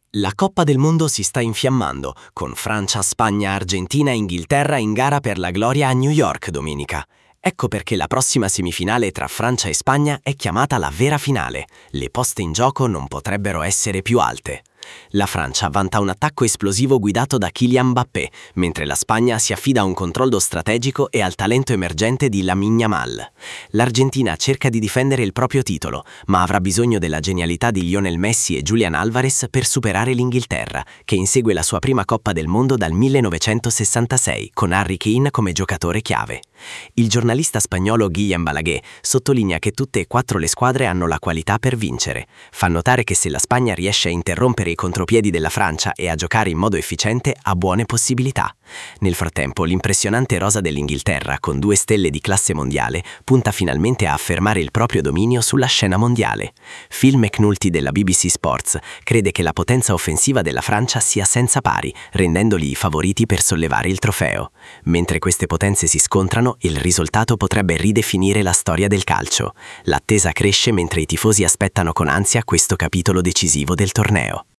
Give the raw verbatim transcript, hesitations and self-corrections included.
La Coppa del Mondo si sta infiammando, con Francia, Spagna, Argentina e Inghilterra in gara per la gloria a New York domenica. Ecco perché la prossima semifinale tra Francia e Spagna è chiamata la vera finale. Le poste in gioco non potrebbero essere più alte. La Francia vanta un attacco esplosivo guidato da Kylian Mbappé, mentre la Spagna si affida a un controllo strategico e al talento emergente di Lamine Yamal. L'Argentina cerca di difendere il proprio titolo, ma avrà bisogno della genialità di Lionel Messi e Julian Alvarez per superare l'Inghilterra, che insegue la sua prima Coppa del Mondo dal millenovecentosessantasei, con Harry Kane come giocatore chiave. Il giornalista spagnolo Guillem Balaguer sottolinea che tutte e quattro le squadre hanno la qualità per vincere. Fa notare che se la Spagna riesce a interrompere i contropiedi della Francia e a giocare in modo efficiente, ha buone possibilità. Nel frattempo, l'impressionante rosa dell'Inghilterra, con due stelle di classe mondiale, punta finalmente a affermare il proprio dominio sulla scena mondiale. Phil McNulty della B B C Sports crede che la potenza offensiva della Francia sia senza pari, rendendoli i favoriti per sollevare il trofeo. Mentre queste potenze si scontrano, il risultato potrebbe ridefinire la storia del calcio. L'attesa cresce mentre i tifosi aspettano con ansia questo capitolo decisivo del torneo.